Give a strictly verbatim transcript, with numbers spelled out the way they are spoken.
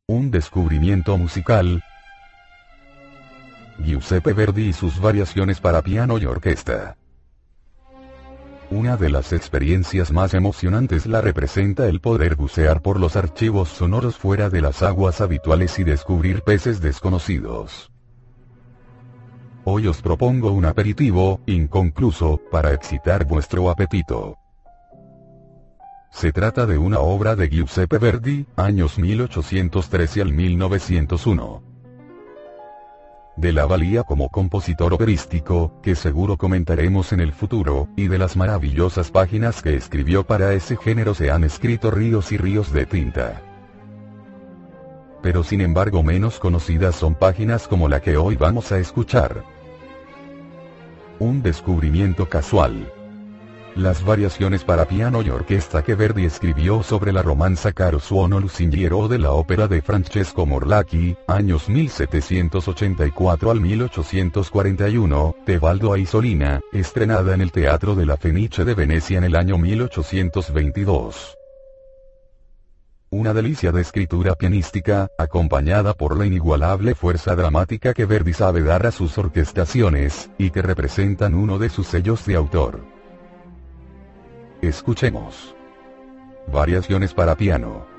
Un descubrimiento musical. Giuseppe Verdi y sus variaciones para piano y orquesta. Una de las experiencias más emocionantes la representa el poder bucear por los archivos sonoros fuera de las aguas habituales y descubrir peces desconocidos. Hoy os propongo un aperitivo, inconcluso, para excitar vuestro apetito. Se trata de una obra de Giuseppe Verdi, años mil ochocientos trece al mil novecientos uno. De la valía como compositor operístico, que seguro comentaremos en el futuro, y de las maravillosas páginas que escribió para ese género se han escrito ríos y ríos de tinta. Pero sin embargo menos conocidas son páginas como la que hoy vamos a escuchar. Un descubrimiento casual. Las variaciones para piano y orquesta que Verdi escribió sobre la romanza Caro suono lusinghiero de la ópera de Francesco Morlacchi, años mil setecientos ochenta y cuatro al mil ochocientos cuarenta y uno, Tebaldo Aisolina, estrenada en el Teatro de la Fenice de Venecia en el año mil ochocientos veintidós. Una delicia de escritura pianística, acompañada por la inigualable fuerza dramática que Verdi sabe dar a sus orquestaciones, y que representan uno de sus sellos de autor. Escuchemos. Variaciones para piano.